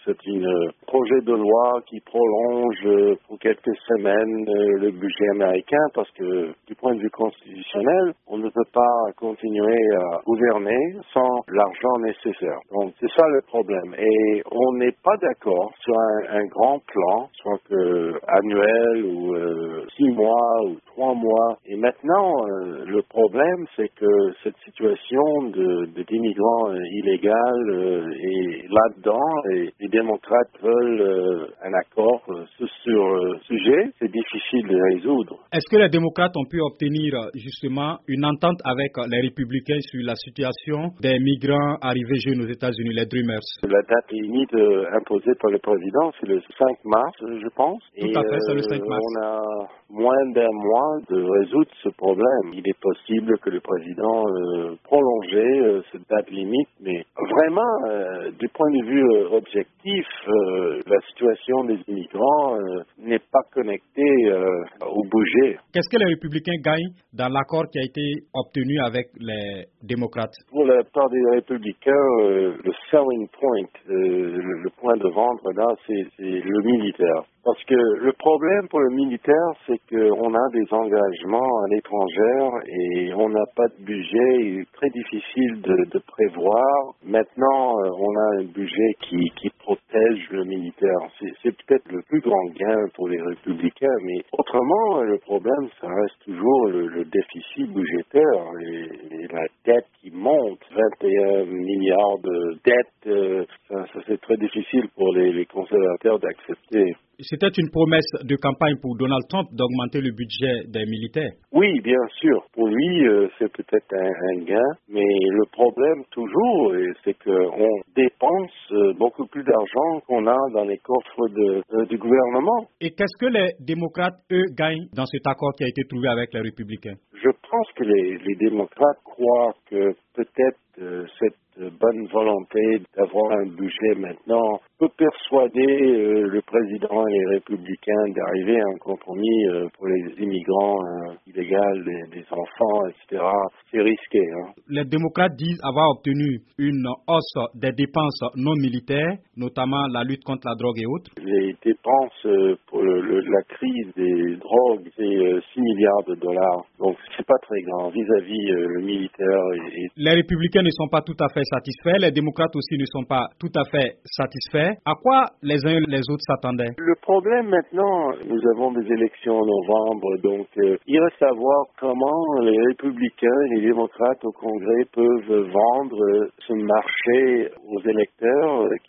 c'est un projet de loi qui prolonge pour quelques semaines le budget américain parce que du point de vue constitutionnel, on ne peut pas continuer à gouverner sans l'argent nécessaire. Donc c'est ça le problème. Et on n'est pas d'accord sur un grand plan, soit annuel ou 6 mois ou 3 mois. Et maintenant, le problème, c'est que cette situation d'immigrants illégaux est là-dedans et les démocrates veulent un accord sur le sujet. C'est difficile de résoudre. Est-ce que les démocrates ont pu obtenir justement une entente avec les républicains sur la situation des migrants arrivés jeunes aux États-Unis, les Dreamers? La date limite imposée par le président, c'est le 5 mars, je pense. Tout à fait, c'est le 5 mars. On a moins d'un mois de résoudre ce problème. Il est possible que le président prolonge cette date limite, mais vraiment, du point de vue objectif, la situation des immigrants n'est pas connectée au budget. Qu'est-ce que les républicains gagnent dans l'accord qui a été obtenu avec les démocrates? Pour la part des républicains, le selling point, le point de vente, là, c'est le militaire. Parce que le problème pour le militaire, c'est qu'on a des engagements à l'étranger et on n'a pas de budget. Il est très difficile de prévoir. Maintenant, on a un budget qui protège le militaire. C'est peut-être le plus grand gain pour les républicains, mais autrement, le problème, ça reste toujours le déficit budgétaire et la dette qui monte. 21 milliards de dettes, ça c'est très difficile pour les conservateurs d'accepter. C'était une promesse de campagne pour Donald Trump d'augmenter le budget des militaires. Oui, bien sûr. Pour lui, c'est peut-être un gain, mais le problème toujours, c'est qu'on dépense beaucoup plus d'argent qu'on a dans les coffres du gouvernement. Et qu'est-ce que les démocrates, eux, gagnent dans cet accord qui a été trouvé avec les républicains? Je pense que les démocrates croient que peut-être cette bonne volonté d'avoir un budget maintenant peut persuader le président et les républicains d'arriver à un compromis pour les immigrants illégaux, les enfants, etc. C'est risqué. Les démocrates disent avoir obtenu une hausse des dépenses non militaires, notamment la lutte contre la drogue et autres. Les dépenses pour la crise des drogues, c'est 6 milliards de dollars. Donc c'est pas très grand vis-à-vis le militaire. Les républicains ne sont pas tout à fait satisfaits, les démocrates aussi ne sont pas tout à fait satisfaits. À quoi les uns et les autres s'attendaient? Le problème maintenant, nous avons des élections en novembre, donc il reste à voir comment les républicains et les démocrates au Congrès peuvent vendre ce marché aux électeurs